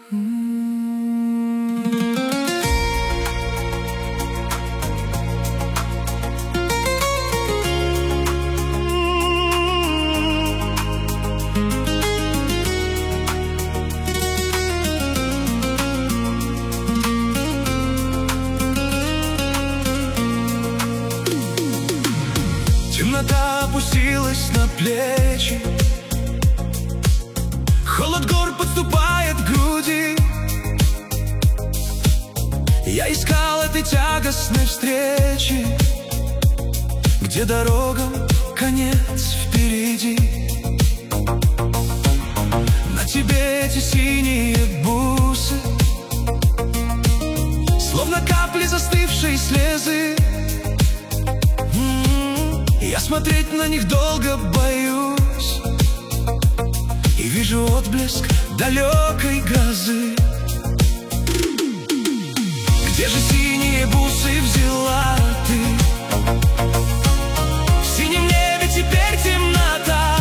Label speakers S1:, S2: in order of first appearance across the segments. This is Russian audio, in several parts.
S1: Темнота опустилась на плечи, холод гор подступает к груди. Я искал этой тягостной встречи, где дорогам конец впереди. На тебе эти синие бусы, словно капли застывшей слезы. Я смотреть на них долго боюсь, и вижу отблеск далекой грозы. Где же синие бусы взяла ты? В синем небе теперь темнота,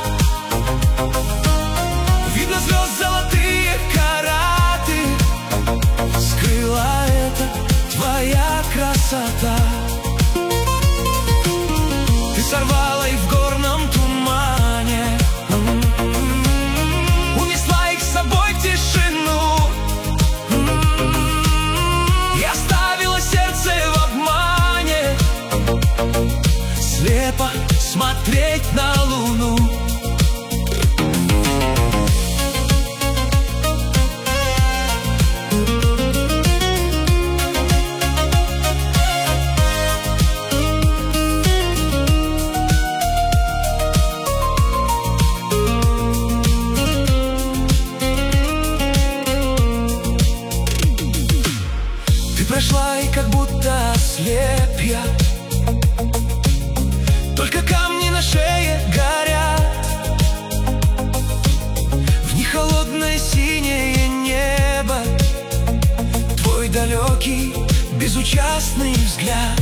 S1: видно звезд золотые караты. Скрыла это твоя красота. Ты сорвала их в горном тумане, унесла их с собой в тишину, и оставила сердце в обмане, слепо смотреть на луну. Прошла и как будто ослеп я, только камни на шее горят, в них холодное синее небо, твой далекий безучастный взгляд.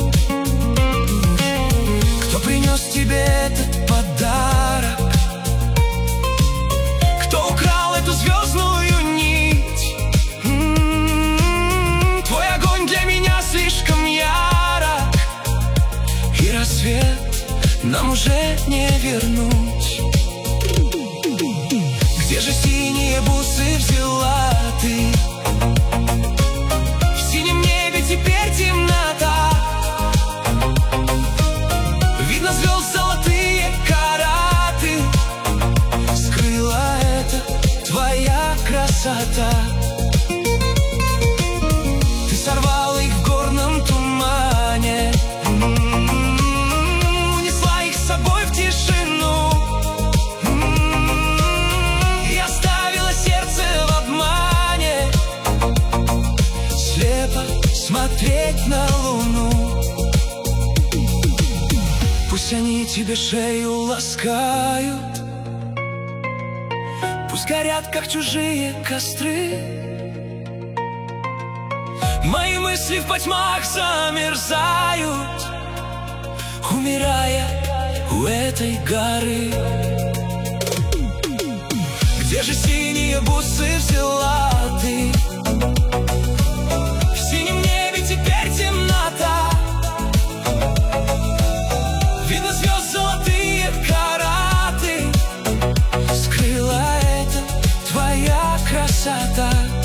S1: Кто принес тебе этот подарок? Кто украл эту звездную нить? Слишком ярок, и рассвет нам уже не вернуть. Где же синие бусы взяла ты? В синем небе теперь темнота, видно звезд золотые караты. Скрыла это твоя красота. Ты сорвала их в горном тумане, унесла их с собой в тишину, и оставила сердце в обмане, слепо смотреть на луну. Пусть они тебе шею ласкают, пусть горят, как чужие костры. Мои мысли в потьмах замерзают, умирая у этой горы. Где же синие бусы взяла ты? В синем небе теперь темнота, видно звезд золотые караты. Скрыла это твоя красота.